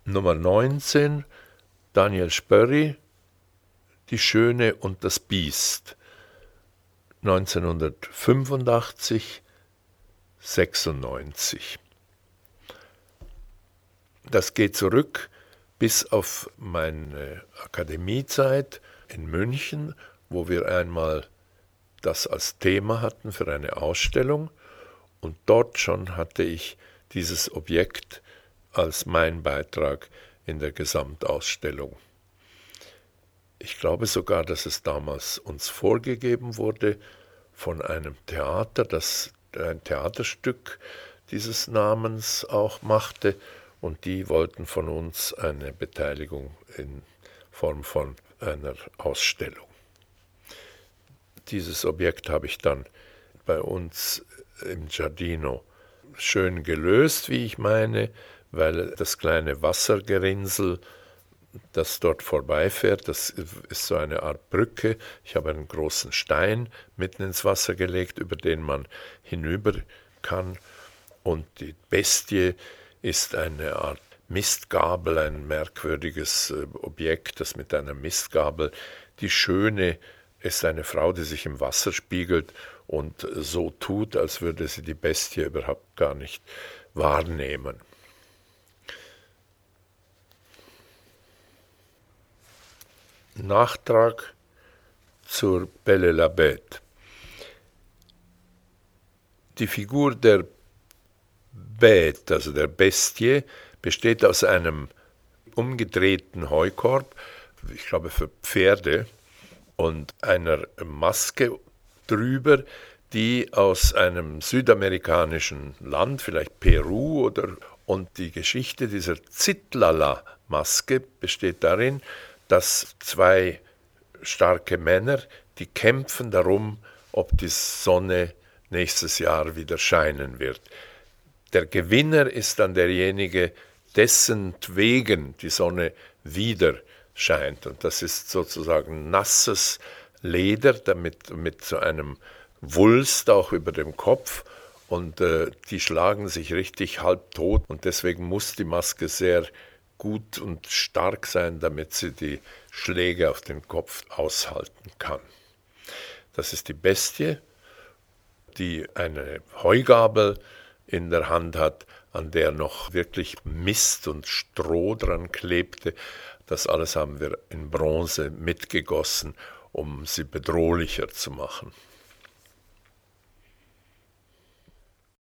Nummer 19, Daniel Spörri, Die Schöne und das Biest, 1985, 96. Das geht zurück bis auf meine Akademiezeit in München, wo wir einmal das als Thema hatten für eine Ausstellung, und dort schon hatte ich dieses Objekt als mein Beitrag in der Gesamtausstellung. Ich glaube sogar, dass es damals uns vorgegeben wurde von einem Theater, das ein Theaterstück dieses Namens auch machte, und die wollten von uns eine Beteiligung in Form von einer Ausstellung. Dieses Objekt habe ich dann bei uns im Giardino schön gelöst, wie ich meine, weil das kleine Wassergerinnsel, das dort vorbeifährt, das ist so eine Art Brücke. Ich habe einen großen Stein mitten ins Wasser gelegt, über den man hinüber kann. Und die Bestie ist eine Art Mistgabel, ein merkwürdiges Objekt, das mit einer Mistgabel. Die Schöne ist eine Frau, die sich im Wasser spiegelt und so tut, als würde sie die Bestie überhaupt gar nicht wahrnehmen. Nachtrag zur Belle la Bête. Die Figur der Bête, also der Bestie, besteht aus einem umgedrehten Heukorb, ich glaube für Pferde, und einer Maske drüber, die aus einem südamerikanischen Land, vielleicht Peru und die Geschichte dieser Zitlala-Maske besteht darin, dass zwei starke Männer, die kämpfen darum, ob die Sonne nächstes Jahr wieder scheinen wird. Der Gewinner ist dann derjenige, dessen wegen die Sonne wieder scheint. Und das ist sozusagen nasses Leder, damit mit so einem Wulst auch über dem Kopf. Und die schlagen sich richtig halbtot. Und deswegen muss die Maske sehr gut und stark sein, damit sie die Schläge auf den Kopf aushalten kann. Das ist die Bestie, die eine Heugabel in der Hand hat, an der noch wirklich Mist und Stroh dran klebte. Das alles haben wir in Bronze mitgegossen, um sie bedrohlicher zu machen.